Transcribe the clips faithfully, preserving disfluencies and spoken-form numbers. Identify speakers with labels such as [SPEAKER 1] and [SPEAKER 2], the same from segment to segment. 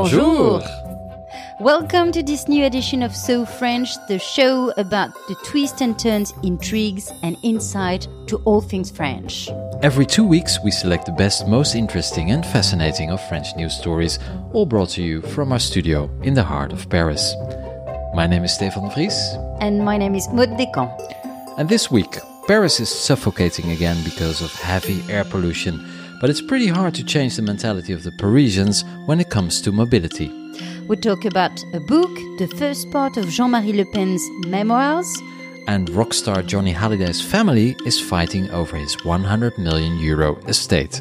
[SPEAKER 1] Bonjour.
[SPEAKER 2] Welcome to this new edition of So French, the show about the twists and turns, intrigues and insight to all things French.
[SPEAKER 1] Every two weeks we select the best, most interesting and fascinating of French news stories, all brought to you from our studio in the heart of Paris. My name is Stefan Vries.
[SPEAKER 2] And my name is Maud Descamps.
[SPEAKER 1] And this week, Paris is suffocating again because of heavy air pollution, but it's pretty hard to change the mentality of the Parisians when it comes to mobility.
[SPEAKER 2] We talk about a book, the first part of Jean-Marie Le Pen's memoirs.
[SPEAKER 1] And rock star Johnny Halliday's family is fighting over his one hundred million euro estate.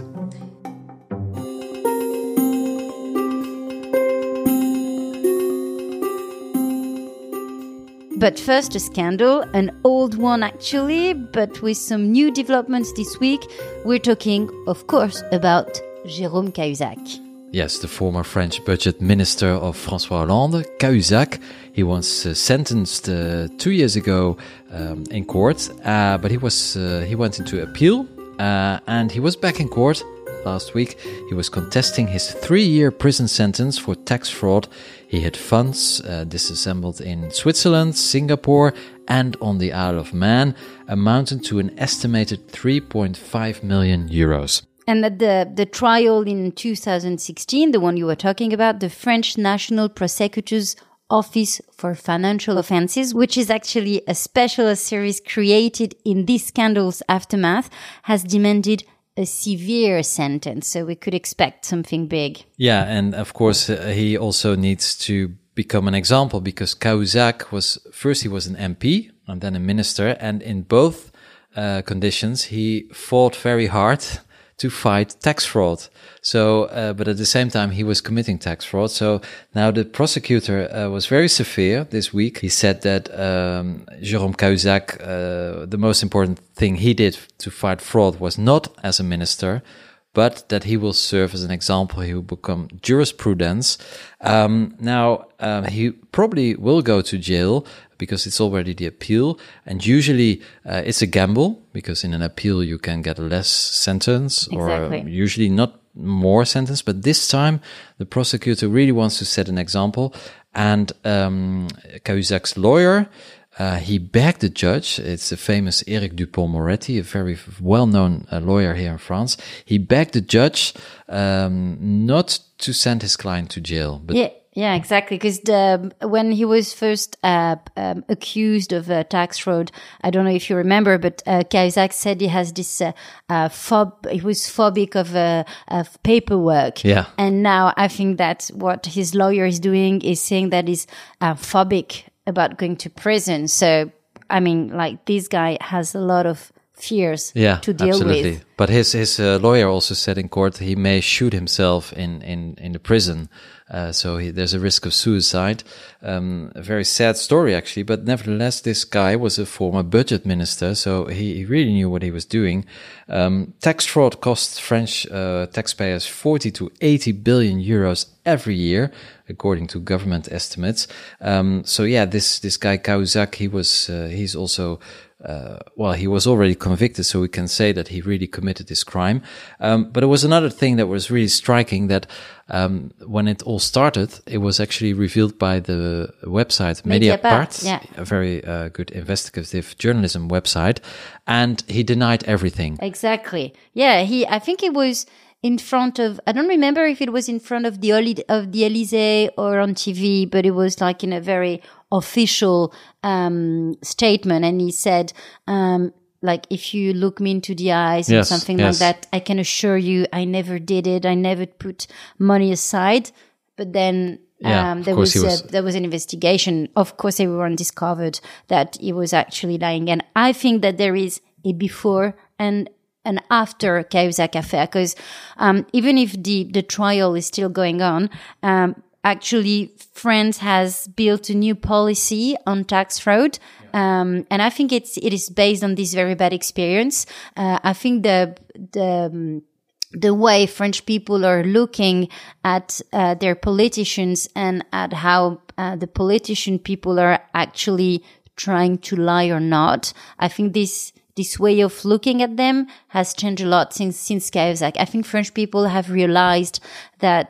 [SPEAKER 2] But first a scandal, an old one actually, but with some new developments this week. We're talking, of course, about Jérôme Cahuzac.
[SPEAKER 1] Yes, the former French budget minister of François Hollande, Cahuzac. He was uh, sentenced uh, two years ago um, in court, uh, but he was uh, he went into appeal, uh, and he was back in court last week. He was contesting his three-year prison sentence for tax fraud. He had funds uh, disassembled in Switzerland, Singapore, and on the Isle of Man, amounting to an estimated three point five million euros.
[SPEAKER 2] And at the, the trial in two thousand sixteen, the one you were talking about, the French National Prosecutor's Office for Financial Offences, which is actually a special series created in this scandal's aftermath, has demanded a severe sentence. So we could expect something big.
[SPEAKER 1] Yeah, and of course, uh, he also needs to become an example because Cahuzac was, first he was an M P and then a minister. And in both uh, conditions, he fought very hard to fight tax fraud. So, uh, but at the same time, he was committing tax fraud. So now the prosecutor uh, was very severe this week. He said that um, Jérôme Cahuzac, uh, the most important thing he did to fight fraud was not as a minister, but that he will serve as an example. He will become jurisprudence. Um, now, uh, he probably will go to jail because it's already the appeal. And usually uh, it's a gamble because in an appeal you can get a less sentence
[SPEAKER 2] Exactly.
[SPEAKER 1] or usually not more sentence. But this time the prosecutor really wants to set an example. And um, Cahuzac's lawyer, Uh, he begged the judge, it's the famous Éric Dupond-Moretti, a very well-known uh, lawyer here in France. He begged the judge um, not to send his client to jail. But
[SPEAKER 2] yeah, yeah, exactly. Because when he was first uh, um, accused of uh, tax fraud, I don't know if you remember, but uh, Cahuzac said he has this uh, uh, phob. He was phobic of uh, of paperwork.
[SPEAKER 1] Yeah.
[SPEAKER 2] And now I think that what his lawyer is doing is saying that he's uh, phobic about going to prison. So, I mean, like, this guy has a lot of fears
[SPEAKER 1] yeah,
[SPEAKER 2] to deal
[SPEAKER 1] absolutely.
[SPEAKER 2] with.
[SPEAKER 1] But his his uh, lawyer also said in court he may shoot himself in in in the prison. Uh, so he, there's a risk of suicide. Um, a very sad story, actually. But nevertheless, this guy was a former budget minister, so he, he really knew what he was doing. Um, tax fraud costs French uh, taxpayers forty to eighty billion euros every year, according to government estimates. Um, so yeah, this this guy Cahuzac, he was uh, he's also. Uh, well, he was already convicted, so we can say that he really committed this crime. Um, but there was another thing that was really striking, that um, when it all started, it was actually revealed by the website Mediapart,
[SPEAKER 2] Mediapart, yeah.
[SPEAKER 1] a very uh, good investigative journalism website, and he denied everything.
[SPEAKER 2] Exactly. Yeah, he. I think it was in front of, I don't remember if it was in front of the Oli- of the Elysee or on T V, but it was like in a very official um, statement. And he said, um, like, if you look me into the eyes
[SPEAKER 1] Yes,
[SPEAKER 2] or something
[SPEAKER 1] yes.
[SPEAKER 2] like that, I can assure you I never did it. I never put money aside. But then
[SPEAKER 1] Yeah,
[SPEAKER 2] um,
[SPEAKER 1] of
[SPEAKER 2] there
[SPEAKER 1] course
[SPEAKER 2] was,
[SPEAKER 1] he was-
[SPEAKER 2] a, there was an investigation. Of course, everyone discovered that he was actually lying. And I think that there is a before and and after Cahuzac affair, because um, even if the, the trial is still going on, um, actually France has built a new policy on tax fraud. Um, and I think it's, it is based on this very bad experience. Uh, I think the, the, um, the way French people are looking at uh, their politicians and at how uh, the politician people are actually trying to lie or not, I think this this way of looking at them has changed a lot since since Cahuzac. I think French people have realized that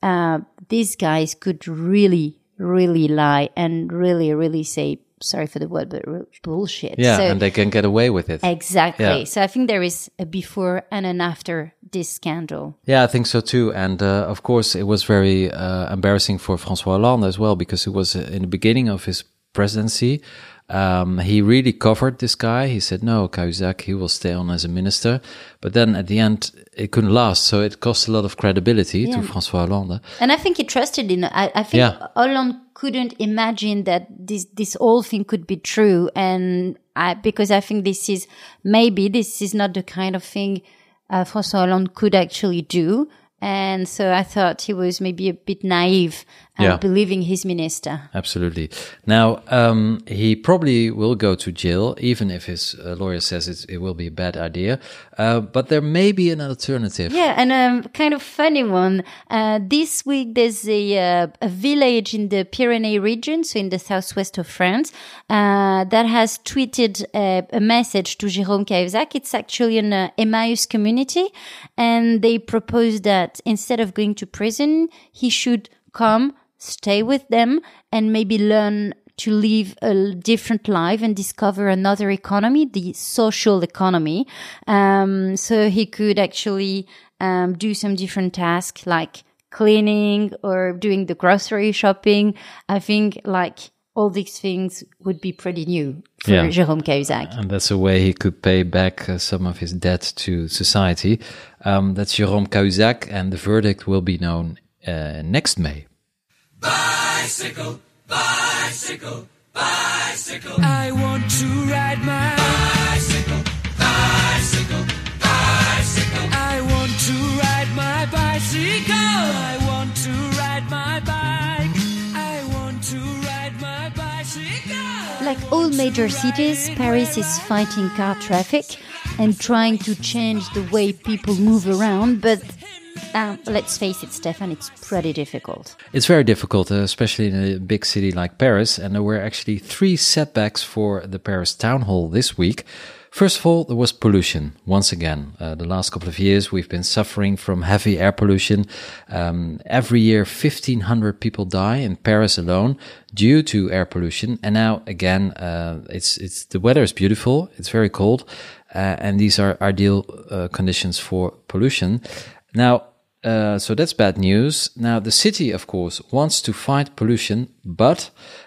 [SPEAKER 2] uh, these guys could really, really lie and really, really say, sorry for the word, but bullshit.
[SPEAKER 1] Yeah,
[SPEAKER 2] so,
[SPEAKER 1] and they can get away with it.
[SPEAKER 2] Exactly.
[SPEAKER 1] Yeah.
[SPEAKER 2] So I think there is a before and an after this scandal.
[SPEAKER 1] Yeah, I think so too. And uh, of course, it was very uh, embarrassing for François Hollande as well, because it was in the beginning of his presidency. Um, he really covered this guy. He said, no, Cahuzac, he will stay on as a minister. But then at the end, it couldn't last. So it cost a lot of credibility yeah. to François Hollande.
[SPEAKER 2] And I think he trusted in, I, I think yeah. Hollande couldn't imagine that this, this whole thing could be true. And I, because I think this is, maybe this is not the kind of thing uh, François Hollande could actually do. And so I thought he was maybe a bit naive uh, yeah. believing his minister.
[SPEAKER 1] Absolutely. Now, um, he probably will go to jail, even if his uh, lawyer says it, it will be a bad idea. Uh, but there may be an alternative.
[SPEAKER 2] Yeah, and a um, kind of funny one. Uh, this week, there's a, uh, a village in the Pyrenees region, so in the southwest of France, uh, that has tweeted a, a message to Jérôme Cahuzac. It's actually an uh, Emmaus community, and they proposed that instead of going to prison, he should come, stay with them, and maybe learn to live a different life and discover another economy, the social economy. Um, so he could actually um, do some different tasks like cleaning or doing the grocery shopping. I think like all these things would be pretty new for yeah. Jérôme Cahuzac.
[SPEAKER 1] And that's a way he could pay back uh, some of his debt to society. Um, that's Jérôme Cahuzac, and the verdict will be known uh, next May.
[SPEAKER 3] Bicycle, bicycle, bicycle. I want to ride my bicycle, bicycle, bicycle. I want to ride my bicycle. I want to ride my bike. I want to ride my bicycle.
[SPEAKER 2] Like all major cities, Paris is fighting car traffic and trying to change the way people move around, but Um, let's face it, Stefan, it's pretty difficult.
[SPEAKER 1] It's very difficult, uh, especially in a big city like Paris. And there were actually three setbacks for the Paris town hall this week. First of all, there was pollution. Once again, uh, the last couple of years, we've been suffering from heavy air pollution. Um, every year, fifteen hundred people die in Paris alone due to air pollution. And now, again, uh, it's it's the weather is beautiful. It's very cold. Uh, and these are ideal uh, conditions for pollution. Now, uh, so that's bad news. Now, the city, of course, wants to fight pollution, but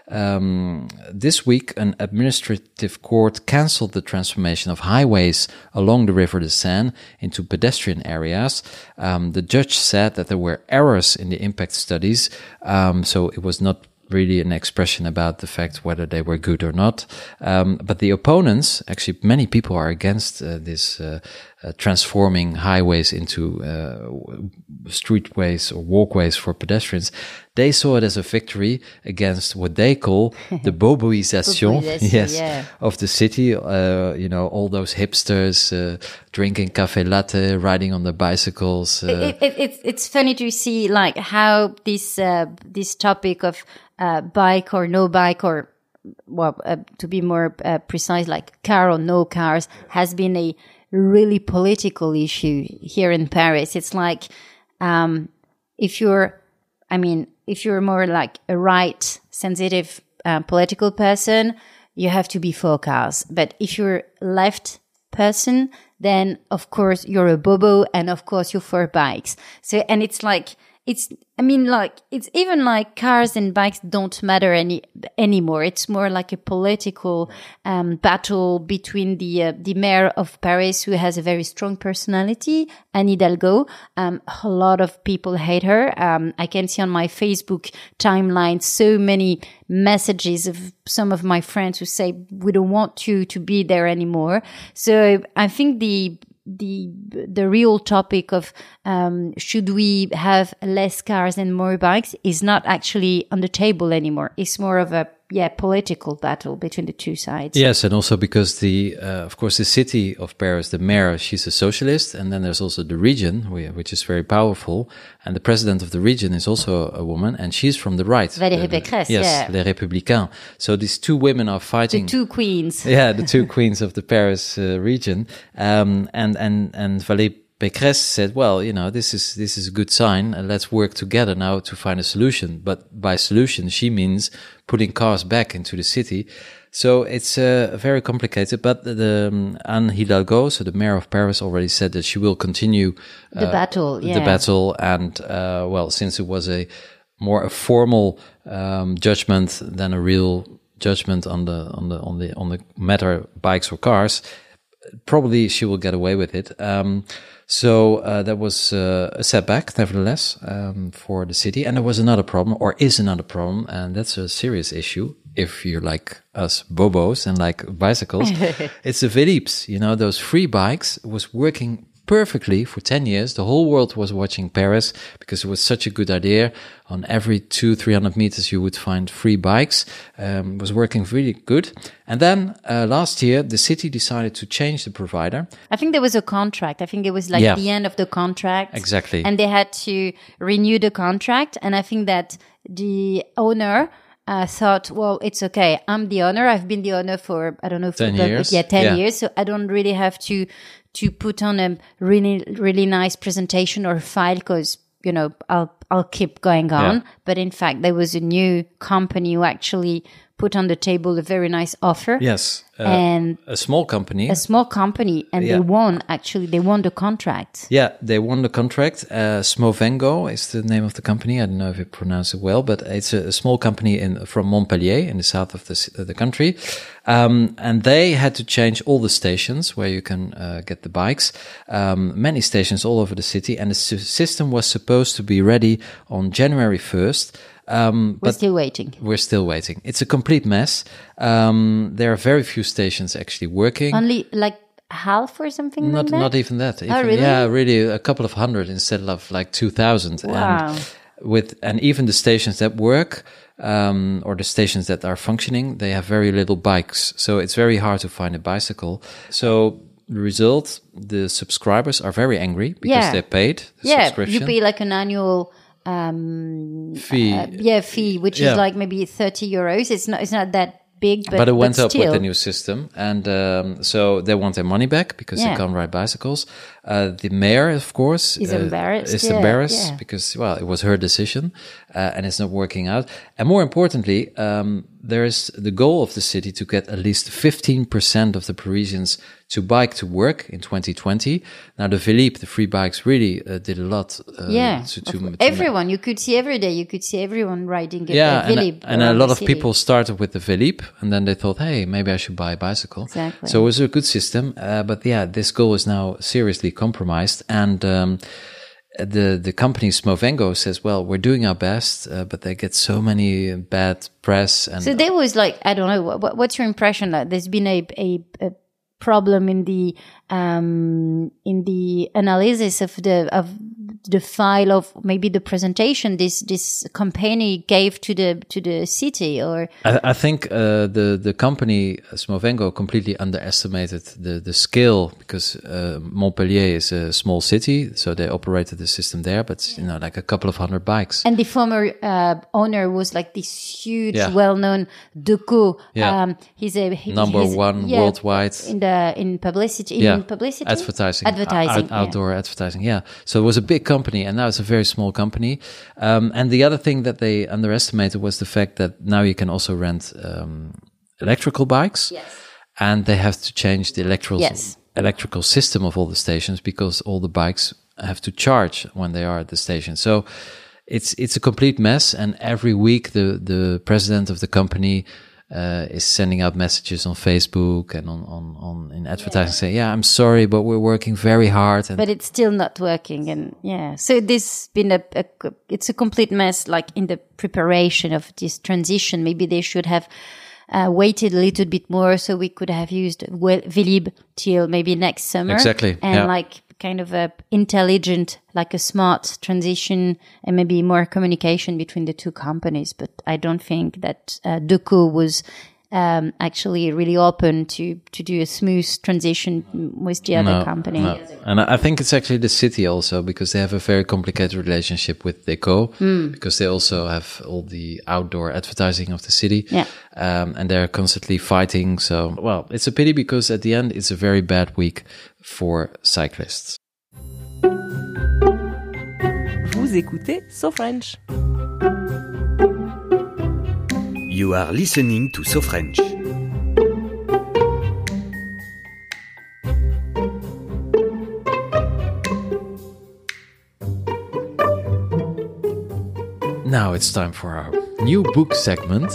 [SPEAKER 1] um, this week, an administrative court cancelled the transformation of highways along the River de Seine into pedestrian areas. Um, the judge said that there were errors in the impact studies, um, so it was not really an expression about the fact whether they were good or not. Um, but the opponents, actually many people are against uh, this uh, uh, transforming highways into uh, streetways or walkways for pedestrians. They saw it as a victory against what they call the boboisation, yes, yeah. of the city. Uh, you know, all those hipsters uh, drinking cafe latte, riding on their bicycles. Uh,
[SPEAKER 2] it, it, it, it's funny to see like how this uh, this topic of uh, bike or no bike, or well, uh, to be more uh, precise, like car or no cars, has been a really political issue here in Paris. It's like um, if you're, I mean. If you're more like a right sensitive uh, political person, you have to be for cars. But if you're left person, then of course you're a bobo, and of course you're for bikes. So, and it's like, it's, I mean, like, it's even like cars and bikes don't matter any, anymore. It's more like a political, um, battle between the, uh, the mayor of Paris, who has a very strong personality, Anne Hidalgo. Um, a lot of people hate her. Um, I can see on my Facebook timeline so many messages of some of my friends who say, we don't want you to be there anymore. So I think the, the the real topic of um, should we have less cars and more bikes is not actually on the table anymore. It's more of a yeah political battle between the two sides.
[SPEAKER 1] Yes, and also because the uh, of course the city of Paris, the mayor, she's a socialist, and then there's also the region, which is very powerful, and the president of the region is also a woman, and she's from the right.
[SPEAKER 2] Valérie Pécresse,
[SPEAKER 1] yes,
[SPEAKER 2] yeah.
[SPEAKER 1] Les Républicains. So these two women are fighting.
[SPEAKER 2] The two queens.
[SPEAKER 1] Yeah, the two queens of the Paris uh, region, um, and and and Valérie Pécresse said, well, you know, this is this is a good sign, and let's work together now to find a solution. But by solution, she means putting cars back into the city. So it's uh, very complicated. But the um, Anne Hidalgo, so the mayor of Paris, already said that she will continue uh,
[SPEAKER 2] the battle. Yeah.
[SPEAKER 1] The battle, and uh, well, since it was a more a formal um, judgment than a real judgment on the on the on the on the matter bikes or cars, probably she will get away with it. Um, so uh, that was uh, a setback, nevertheless, um, for the city. And there was another problem, or is another problem, and that's a serious issue. If you're like us bobos and like bicycles, it's the Vélib', you know, those free bikes. It was working perfectly for ten years. The whole world was watching Paris because it was such a good idea. On every two, three hundred meters, you would find free bikes. Um, it was working really good. And then uh, last year, the city decided to change the provider.
[SPEAKER 2] I think there was a contract. I think it was like
[SPEAKER 1] Yeah.
[SPEAKER 2] the end of the contract.
[SPEAKER 1] Exactly.
[SPEAKER 2] And they had to renew the contract. And I think that the owner uh, thought, well, it's okay. I'm the owner. I've been the owner for, I don't know, for
[SPEAKER 1] ten
[SPEAKER 2] the,
[SPEAKER 1] years.
[SPEAKER 2] Yeah, ten
[SPEAKER 1] Yeah.
[SPEAKER 2] years. So I don't really have to to put on a really, really nice presentation or file because, you know, I'll, I'll keep going on.
[SPEAKER 1] Yeah.
[SPEAKER 2] But in fact, there was a new company who actually put on the table a very nice offer.
[SPEAKER 1] Yes. Uh,
[SPEAKER 2] And
[SPEAKER 1] a small company.
[SPEAKER 2] a small company, and
[SPEAKER 1] Yeah.
[SPEAKER 2] they won, actually, they won the contract.
[SPEAKER 1] Yeah, they won the contract. Uh, Smovengo is the name of the company. I don't know if you pronounce it well, but it's a, a small company in from Montpellier in the south of the c- uh, the country. Um, and they had to change all the stations where you can uh, get the bikes. Um, many stations all over the city, and the s- system was supposed to be ready on January first. Um,
[SPEAKER 2] We're
[SPEAKER 1] but
[SPEAKER 2] still waiting.
[SPEAKER 1] we're still waiting. It's a complete mess. Um, there are very few stations actually working.
[SPEAKER 2] Only like half or something
[SPEAKER 1] Not
[SPEAKER 2] like that?
[SPEAKER 1] not even that. Even,
[SPEAKER 2] really?
[SPEAKER 1] Yeah, really a couple of hundred instead of like two thousand.
[SPEAKER 2] Wow.
[SPEAKER 1] And with and even the stations that work um, or the stations that are functioning, they have very little bikes. So it's very hard to find a bicycle. So the result, the subscribers are very angry because
[SPEAKER 2] Yeah.
[SPEAKER 1] they paid the
[SPEAKER 2] Yeah,
[SPEAKER 1] subscription
[SPEAKER 2] you pay like an annual um,
[SPEAKER 1] fee.
[SPEAKER 2] uh, yeah, fee, which
[SPEAKER 1] Yeah.
[SPEAKER 2] is like maybe thirty euros. It's not, it's not that big, but,
[SPEAKER 1] but it went
[SPEAKER 2] but
[SPEAKER 1] up
[SPEAKER 2] still.
[SPEAKER 1] with the new system, and um, so they want their money back because
[SPEAKER 2] Yeah.
[SPEAKER 1] they can't ride bicycles. Uh, the mayor, of course,
[SPEAKER 2] Is
[SPEAKER 1] uh,
[SPEAKER 2] embarrassed,
[SPEAKER 1] Is
[SPEAKER 2] yeah,
[SPEAKER 1] embarrassed
[SPEAKER 2] yeah.
[SPEAKER 1] because well, it was her decision, uh, and it's not working out. And more importantly, um, there is the goal of the city to get at least fifteen percent of the Parisians to bike to work in twenty twenty. Now, the Vélib', the free bikes, really uh, did a lot. Uh,
[SPEAKER 2] Yeah,
[SPEAKER 1] to,
[SPEAKER 2] of
[SPEAKER 1] to,
[SPEAKER 2] course.
[SPEAKER 1] to
[SPEAKER 2] everyone you could see every day. You could see everyone riding a,
[SPEAKER 1] yeah,
[SPEAKER 2] a Vélib'.
[SPEAKER 1] and, and a
[SPEAKER 2] around
[SPEAKER 1] lot
[SPEAKER 2] the
[SPEAKER 1] of
[SPEAKER 2] city.
[SPEAKER 1] people started with the Vélib', and then they thought, hey, maybe I should buy a bicycle.
[SPEAKER 2] Exactly.
[SPEAKER 1] So it was a good system, uh, but yeah, this goal is now seriously compromised, and um, the the company Smovengo says, well, we're doing our best, uh, but they get so many bad press, and
[SPEAKER 2] So there was like, I don't know, what, what's your impression? Like, there's been a, a, a problem in the um, in the analysis of the of the file of maybe the presentation this this company gave to the to the city, or
[SPEAKER 1] I, I think uh, the the company uh, Smovengo completely underestimated the the scale, because uh, Montpellier is a small city, so they operated the system there, but you know, like a couple of hundred bikes.
[SPEAKER 2] and the former uh, owner was like this huge,
[SPEAKER 1] Yeah.
[SPEAKER 2] well-known Decaux.
[SPEAKER 1] Yeah.
[SPEAKER 2] Um, he's a he,
[SPEAKER 1] Number
[SPEAKER 2] he's,
[SPEAKER 1] one
[SPEAKER 2] yeah,
[SPEAKER 1] worldwide.
[SPEAKER 2] in the in publicity in
[SPEAKER 1] Yeah,
[SPEAKER 2] publicity
[SPEAKER 1] advertising,
[SPEAKER 2] advertising
[SPEAKER 1] Out-
[SPEAKER 2] yeah.
[SPEAKER 1] outdoor advertising. Yeah, so it was a big company, and now it's a very small company. Um, and the other thing that they underestimated was the fact that now you can also rent um, electrical bikes,
[SPEAKER 2] Yes.
[SPEAKER 1] and they have to change the electrical
[SPEAKER 2] Yes.
[SPEAKER 1] electrical system of all the stations, because all the bikes have to charge when they are at the station. So it's it's a complete mess, and every week the the president of the company uh, is sending out messages on Facebook and on on, on in advertising,
[SPEAKER 2] Yeah.
[SPEAKER 1] saying, "Yeah, I'm sorry, but we're working very hard." And
[SPEAKER 2] But it's still not working, and yeah, so this been a, a it's a complete mess. Like in the preparation of this transition, maybe they should have uh, waited a little bit more, so we could have used well, Vélib' till maybe next summer.
[SPEAKER 1] Exactly,
[SPEAKER 2] and
[SPEAKER 1] yeah.
[SPEAKER 2] like kind of a intelligent, like a smart transition, and maybe more communication between the two companies. But I don't think that uh, Decaux was um, actually really open to to do a smooth transition with the other company.
[SPEAKER 1] no. And I I think it's actually the city also, because they have a very complicated relationship with Decaux,
[SPEAKER 2] Hmm.
[SPEAKER 1] because they also have all the outdoor advertising of the city.
[SPEAKER 2] Yeah.
[SPEAKER 1] Um, and they're constantly fighting. So, well, it's a pity, because at the end, it's a very bad week for cyclists.
[SPEAKER 4] Vous écoutez So French.
[SPEAKER 5] You are listening to So French.
[SPEAKER 1] Now it's time for our new book segment.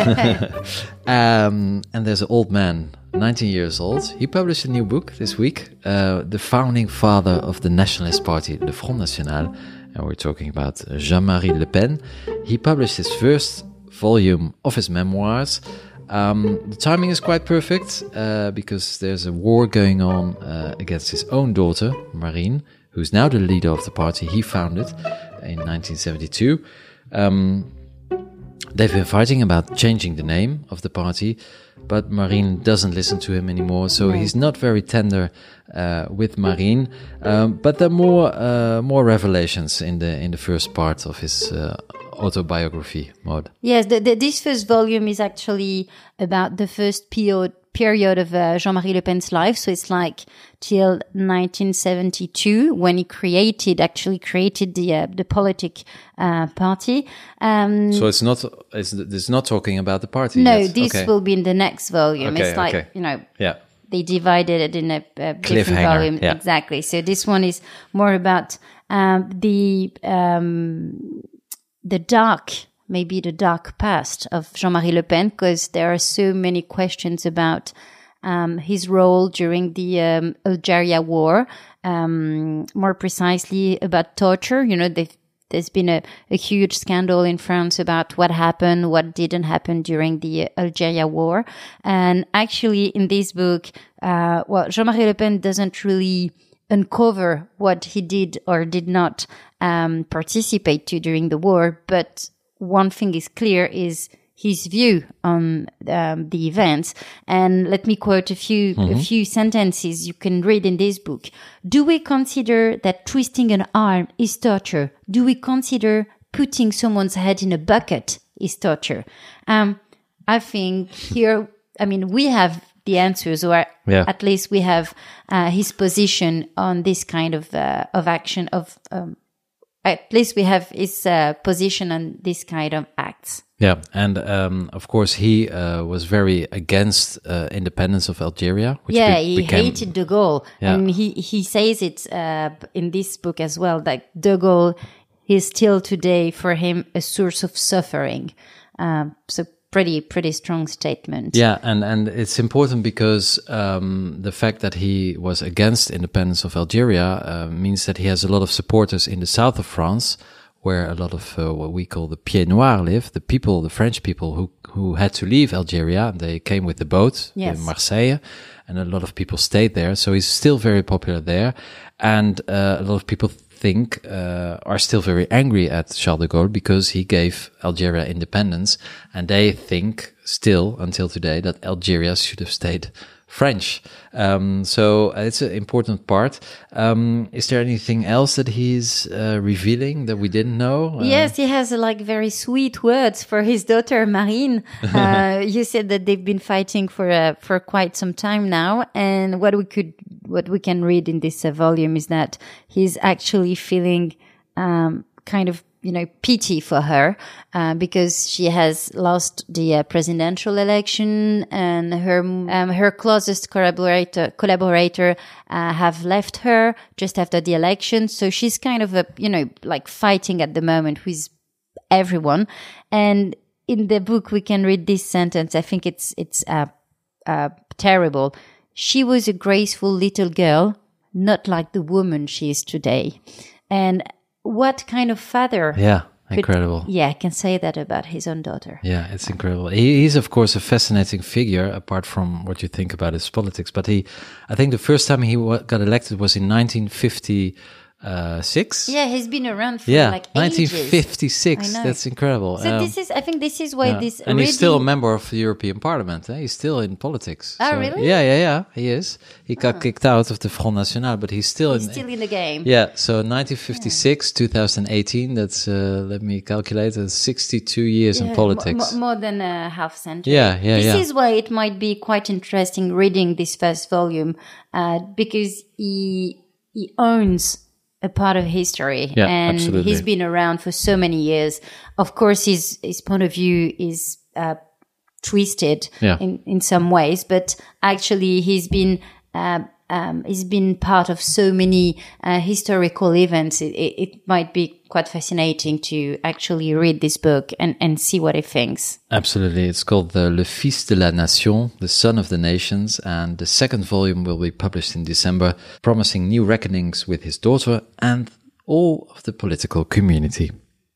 [SPEAKER 1] um, and there's an old man, nineteen years old. He published a new book this week, uh, the founding father of the nationalist party, the Front National. And we're talking about Jean-Marie Le Pen. He published his first volume of his memoirs. Um, the timing is quite perfect uh, because there's a war going on uh, against his own daughter, Marine, who's now the leader of the party he founded in nineteen seventy-two. Um, they've been fighting about changing the name of the party, but Marine doesn't listen to him anymore, so
[SPEAKER 2] Right.
[SPEAKER 1] he's not very tender uh, with Marine. Um, but there are more uh, more revelations in the in the first part of his uh, autobiography, Maud.
[SPEAKER 2] Yes, the, the, this first volume is actually about the first period period of uh, Jean-Marie Le Pen's life. So it's like till nineteen seventy-two when he created, actually created the uh, the politic uh, party. Um,
[SPEAKER 1] So it's not it's, it's not talking about the party.
[SPEAKER 2] no,
[SPEAKER 1] yet.
[SPEAKER 2] this
[SPEAKER 1] Okay.
[SPEAKER 2] will be in the next volume.
[SPEAKER 1] Okay,
[SPEAKER 2] It's like,
[SPEAKER 1] okay.
[SPEAKER 2] you know,
[SPEAKER 1] Yeah.
[SPEAKER 2] they divided it in a, a different
[SPEAKER 1] Cliffhanger,
[SPEAKER 2] volume.
[SPEAKER 1] yeah.
[SPEAKER 2] Exactly. So this one is more about um, the um, the dark, maybe the dark past of Jean-Marie Le Pen, because there are so many questions about um, his role during the um, Algeria war, um, more precisely about torture. You know, they've There's been a, a huge scandal in France about what happened, what didn't happen during the Algeria war. And actually, in this book, uh, well, Jean-Marie Le Pen doesn't really uncover what he did or did not um, participate to during the war. But one thing is clear is his view on um, the events. And let me quote a few a few sentences you can read in this book. Do we consider that twisting an arm is torture? Do we consider putting someone's head in a bucket is torture? Um, I think here, I mean, we have the answers, or
[SPEAKER 1] Yeah.
[SPEAKER 2] at least we have uh, his position on this kind of uh, of action. Of um, at least we have his uh, position on this kind of acts.
[SPEAKER 1] Yeah, and um, of course he uh, was very against uh, independence of Algeria. Which
[SPEAKER 2] Yeah,
[SPEAKER 1] be-
[SPEAKER 2] he
[SPEAKER 1] became,
[SPEAKER 2] hated De Gaulle,
[SPEAKER 1] Yeah.
[SPEAKER 2] and he he says it uh, in this book as well. That De Gaulle is still today for him a source of suffering. Um, so pretty pretty strong statement.
[SPEAKER 1] Yeah, and, and it's important because um, the fact that he was against independence of Algeria uh, means that he has a lot of supporters in the south of France, where a lot of uh, what we call the Pieds Noirs live, the people, the French people who who had to leave Algeria. They came with the boat
[SPEAKER 2] Yes.
[SPEAKER 1] in Marseille, and a lot of people stayed there. So he's still very popular there, and uh, a lot of people think uh, are still very angry at Charles de Gaulle because he gave Algeria independence, and they think still until today that Algeria should have stayed French. Um, so it's an important part. Um, is there anything else that he's uh, revealing that we didn't know? Uh,
[SPEAKER 2] Yes, he has uh, like very sweet words for his daughter Marine. Uh, you said that they've been fighting for uh, for quite some time now, and what we could what we can read in this uh, volume is that he's actually feeling um, kind of, you know, pity for her uh, because she has lost the uh, presidential election, and her um, her closest collaborator collaborator uh, have left her just after the election. So she's kind of a, you know, like fighting at the moment with everyone. And in the book, we can read this sentence. I think it's it's uh, uh, terrible. She was a graceful little girl, not like the woman she is today. And what kind of father?
[SPEAKER 1] Yeah,
[SPEAKER 2] could-
[SPEAKER 1] incredible.
[SPEAKER 2] Yeah, can say that about his own daughter.
[SPEAKER 1] Yeah, it's incredible. He, he's, of course, a fascinating figure, apart from what you think about his politics. But he, I think the first time he wa- got elected was in nineteen fifty-six.
[SPEAKER 2] Yeah, he's been around for
[SPEAKER 1] Yeah,
[SPEAKER 2] like
[SPEAKER 1] nineteen
[SPEAKER 2] ages.
[SPEAKER 1] fifty-six.
[SPEAKER 2] I know.
[SPEAKER 1] That's incredible.
[SPEAKER 2] So
[SPEAKER 1] Um,
[SPEAKER 2] this is, I think, this is why
[SPEAKER 1] yeah.
[SPEAKER 2] this.
[SPEAKER 1] and he's still a
[SPEAKER 2] reading-
[SPEAKER 1] member of the European Parliament. Eh? He's still in politics.
[SPEAKER 2] Oh,
[SPEAKER 1] So-
[SPEAKER 2] really?
[SPEAKER 1] Yeah, yeah, yeah. He is. He got kicked out of the Front National, but he's still
[SPEAKER 2] He's
[SPEAKER 1] in.
[SPEAKER 2] still in the game.
[SPEAKER 1] Yeah, so nineteen fifty-six, twenty eighteen, that's, uh, let me calculate, that's sixty-two years in
[SPEAKER 2] Yeah,
[SPEAKER 1] politics.
[SPEAKER 2] mo- more than a half century.
[SPEAKER 1] Yeah, yeah,
[SPEAKER 2] This
[SPEAKER 1] yeah.
[SPEAKER 2] is why it might be quite interesting reading this first volume, uh, because he he owns a part of history,
[SPEAKER 1] Yeah,
[SPEAKER 2] and
[SPEAKER 1] absolutely.
[SPEAKER 2] he's been around for so many years. Of course, his his point of view is uh, twisted
[SPEAKER 1] Yeah.
[SPEAKER 2] in in some ways, but actually, he's been. Uh, Um, he's been part of so many uh, historical events. It, it, it might be quite fascinating to actually read this book and, and see what he thinks.
[SPEAKER 1] Absolutely. It's called the Le Fils de la Nation, the Son of the Nations, and the second volume will be published in December, promising new reckonings with his daughter and all of the political community.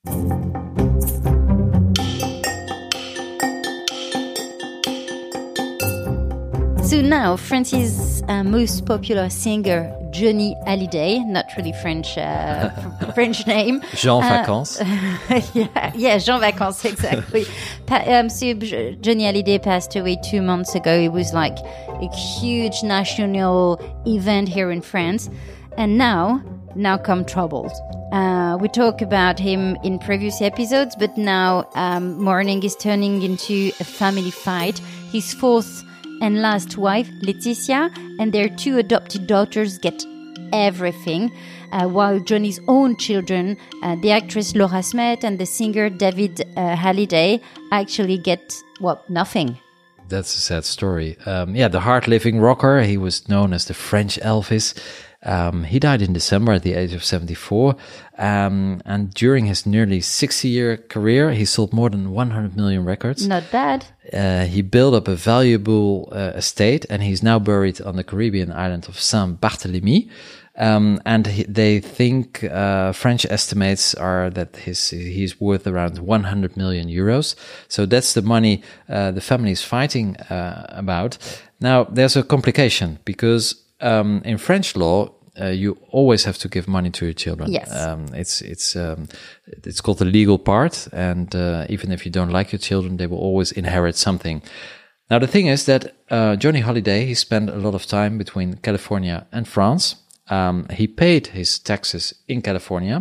[SPEAKER 2] So now, France's uh, most popular singer, Johnny Hallyday, not really French, uh, French name.
[SPEAKER 1] Jean
[SPEAKER 2] Uh,
[SPEAKER 1] Vacances.
[SPEAKER 2] yeah, yeah, Jean Vacances, exactly. pa- um, so J- Johnny Hallyday passed away two months ago. It was like a huge national event here in France. And now, now come troubles. Uh, we talk about him in previous episodes, but now um, mourning is turning into a family fight. His fourth and last wife, Laetitia, and their two adopted daughters get everything, uh, while Johnny's own children, uh, the actress Laura Smet and the singer David uh, Hallyday, actually get, well, nothing.
[SPEAKER 1] That's a sad story. Um, yeah, the hard-living rocker, he was known as the French Elvis. Um, he died in December at the age of seventy-four. Um, and during his nearly sixty-year career, he sold more than one hundred million records.
[SPEAKER 2] Not bad.
[SPEAKER 1] Uh, he built up a valuable uh, estate, and he's now buried on the Caribbean island of Saint-Barthélemy. Um, and he, they think uh, French estimates are that his he's worth around one hundred million euros. So that's the money uh, the family is fighting uh, about. Now, there's a complication because um, in French law, Uh, you always have to give money to your children.
[SPEAKER 2] Yes.
[SPEAKER 1] Um, it's it's um, it's called the legal part, and uh, even if you don't like your children, they will always inherit something. Now the thing is that uh, Johnny Hallyday, he spent a lot of time between California and France. Um, he paid his taxes in California,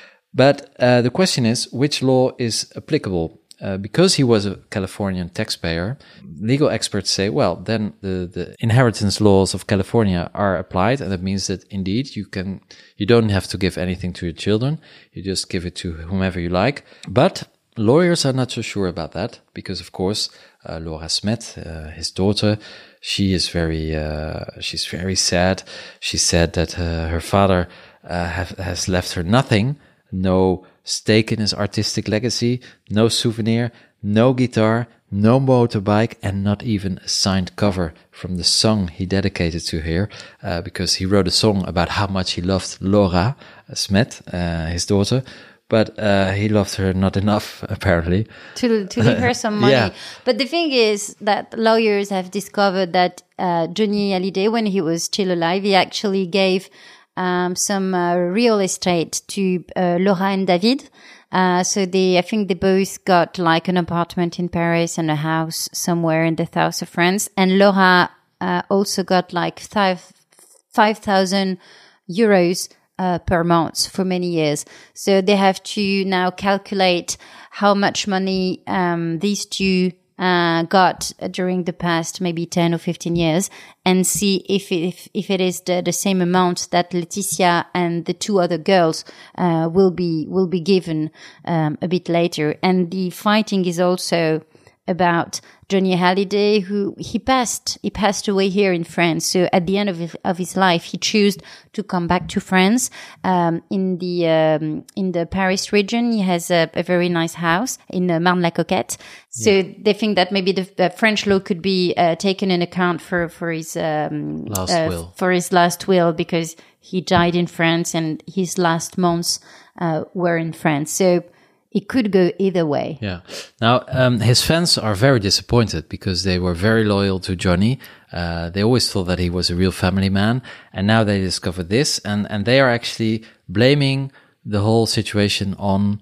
[SPEAKER 1] but uh, the question is which law is applicable. Uh, because he was a Californian taxpayer, legal experts say, well, then the, the inheritance laws of California are applied, and that means that indeed you can, you don't have to give anything to your children. You just give it to whomever you like. But lawyers are not so sure about that because, of course, uh, Laura Smet, uh, his daughter, she is very, uh, she's very sad. She said that uh, her father uh, have, has left her nothing, no stake in his artistic legacy, no souvenir, no guitar, no motorbike, and not even a signed cover from the song he dedicated to her, uh, because he wrote a song about how much he loved Laura Smet, uh, his daughter, but uh, he loved her not enough, apparently.
[SPEAKER 2] To, to leave her some money.
[SPEAKER 1] Yeah.
[SPEAKER 2] But the thing is that lawyers have discovered that uh, Johnny Hallyday, when he was still alive, he actually gave Um, some uh, real estate to uh, Laura and David. Uh, so they, I think they both got like an apartment in Paris and a house somewhere in the south of France. And Laura uh, also got like five five thousand euros uh, per month for many years. So they have to now calculate how much money um, these two Uh, got during the past maybe ten or fifteen years and see if if, if it is the, the same amount that Laetitia and the two other girls uh, will be will be given um, a bit later. And the fighting is also about Johnny Hallyday, who he passed he passed away here in France. So at the end of his, of his life, he chose to come back to France. Um, in the um, in the Paris region, he has a, a very nice house in uh, Marne-la-Coquette. So yeah. They think that maybe the, the French law could be uh, taken in account for for his um,
[SPEAKER 1] last
[SPEAKER 2] uh,
[SPEAKER 1] will.
[SPEAKER 2] for his last will, because he died in France and his last months uh, were in France. So it could go either way.
[SPEAKER 1] Yeah. Now, um, his fans are very disappointed because they were very loyal to Johnny. Uh, they always thought that he was a real family man. And now they discovered this. And, and they are actually blaming the whole situation on...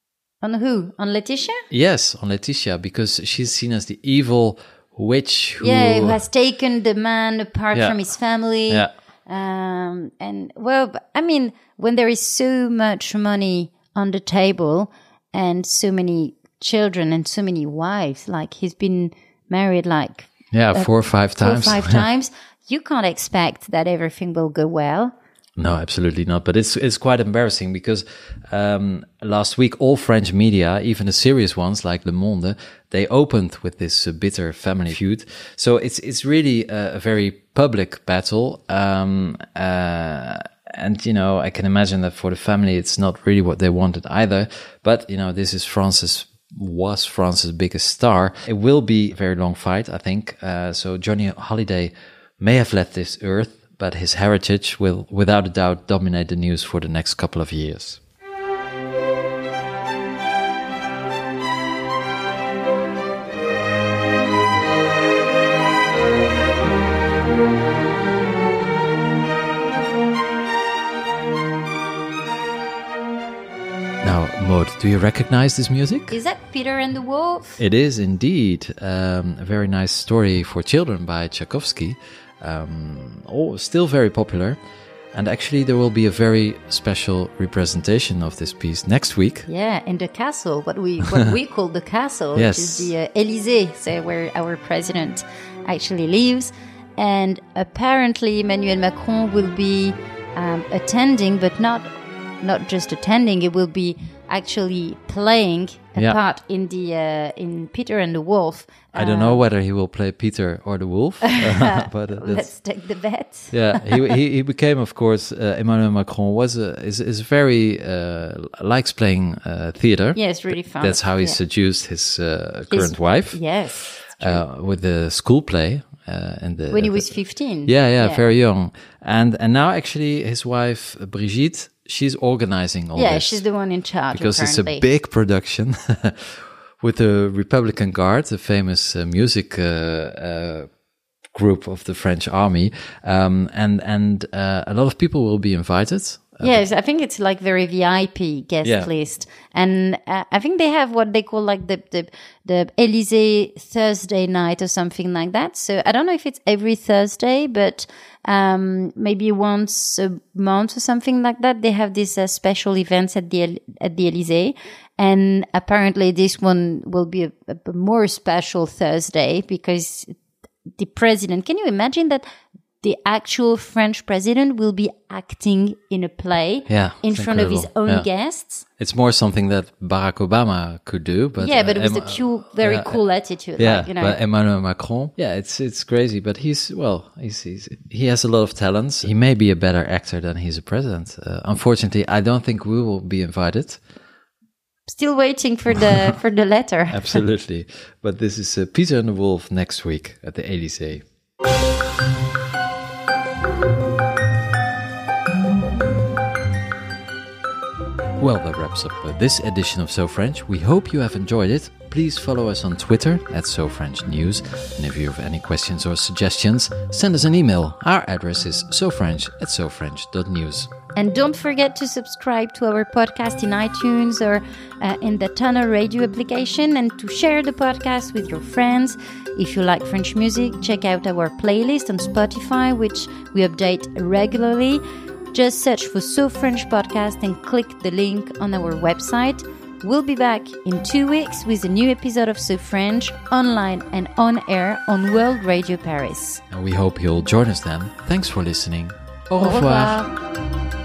[SPEAKER 2] On who? On Laetitia?
[SPEAKER 1] Yes, on Laetitia, because she's seen as the evil witch who...
[SPEAKER 2] Yeah, who has taken the man apart
[SPEAKER 1] Yeah.
[SPEAKER 2] from his family.
[SPEAKER 1] Yeah.
[SPEAKER 2] Um, and, well, I mean, when there is so much money on the table and so many children and so many wives, like he's been married like
[SPEAKER 1] Yeah, four or five
[SPEAKER 2] four or
[SPEAKER 1] times.
[SPEAKER 2] five times, you can't expect that everything will go well.
[SPEAKER 1] No, absolutely not. But it's it's quite embarrassing because um, last week all French media, even the serious ones like Le Monde, they opened with this uh, bitter family feud. So it's it's really a, a very public battle. Um, uh, and, you know, I can imagine that for the family, it's not really what they wanted either. But, you know, this is France's was France's biggest star. It will be a very long fight, I think. Uh, so Johnny Hallyday may have left this earth, but his heritage will, without a doubt, dominate the news for the next couple of years. Now, Maud, do you recognize this music?
[SPEAKER 2] Is that Peter and the Wolf?
[SPEAKER 1] It is indeed. Um, a very nice story for children by Tchaikovsky. Um, oh, still very popular. And actually there will be a very special representation of this piece next week.
[SPEAKER 2] Yeah, in the castle, what we what we call the castle,
[SPEAKER 1] Yes.
[SPEAKER 2] which is the uh, Élysée, so where our president actually lives. And apparently Emmanuel Macron will be um, attending, but not not just attending, it will be actually playing a
[SPEAKER 1] Yeah.
[SPEAKER 2] part in the uh, in Peter and the Wolf.
[SPEAKER 1] I don't know whether he will play Peter or the wolf, uh, but uh, that's,
[SPEAKER 2] Let's take the bet.
[SPEAKER 1] yeah, he, he he became, of course, uh, Emmanuel Macron was a, is is very uh, likes playing uh, theater.
[SPEAKER 2] Yeah, it's really fun.
[SPEAKER 1] That's how he
[SPEAKER 2] Yeah.
[SPEAKER 1] seduced his uh,
[SPEAKER 2] His-
[SPEAKER 1] current wife
[SPEAKER 2] Yes.
[SPEAKER 1] uh, with the school play uh, and the
[SPEAKER 2] When he was fifteen.
[SPEAKER 1] yeah, yeah, very young, and and now actually his wife uh, Brigitte, she's organizing all
[SPEAKER 2] Yeah,
[SPEAKER 1] this.
[SPEAKER 2] she's the one in charge.
[SPEAKER 1] Because it's a
[SPEAKER 2] apparently.
[SPEAKER 1] big production with the Republican Guard, the famous uh, music uh, uh, group of the French army, um, and and uh, a lot of people will be invited. Uh,
[SPEAKER 2] Yes, I think it's like very V I P guest
[SPEAKER 1] Yeah.
[SPEAKER 2] list, and uh, I think they have what they call like the the the Élysée Thursday night or something like that. So I don't know if it's every Thursday, but um, maybe once a month or something like that. They have these uh, special events at the at the Élysée, and apparently this one will be a, a more special Thursday because the president. Can you imagine that? The actual French president will be acting in a play
[SPEAKER 1] Yeah,
[SPEAKER 2] in
[SPEAKER 1] it's
[SPEAKER 2] front of his
[SPEAKER 1] incredible.
[SPEAKER 2] own
[SPEAKER 1] Yeah.
[SPEAKER 2] guests.
[SPEAKER 1] It's more something that Barack Obama could do, but
[SPEAKER 2] Yeah, but it was
[SPEAKER 1] uh,
[SPEAKER 2] a cool, very
[SPEAKER 1] yeah,
[SPEAKER 2] cool attitude.
[SPEAKER 1] Yeah,
[SPEAKER 2] like, you know.
[SPEAKER 1] but Emmanuel Macron, yeah, it's it's crazy, but he's well, he's, he's he has a lot of talents. He may be a better actor than he's a president. Uh, unfortunately, I don't think we will be invited.
[SPEAKER 2] Still waiting for the for the letter.
[SPEAKER 1] Absolutely, but this is uh, Peter and the Wolf next week at the Élysée. Well, that wraps up uh, this edition of So French. We hope you have enjoyed it. Please follow us on Twitter at So French News. And if you have any questions or suggestions, send us an email. Our address is sofrench at sofrench dot news.
[SPEAKER 2] And don't forget to subscribe to our podcast in iTunes or uh, in the Tunnel Radio application, and to share the podcast with your friends. If you like French music, check out our playlist on Spotify, which we update regularly. Just search for So French Podcast and click the link on our website. We'll be back in two weeks with a new episode of So French, online and on air on World Radio Paris.
[SPEAKER 1] And we hope you'll join us then. Thanks for listening. Au
[SPEAKER 2] Au
[SPEAKER 1] revoir.
[SPEAKER 2] revoir.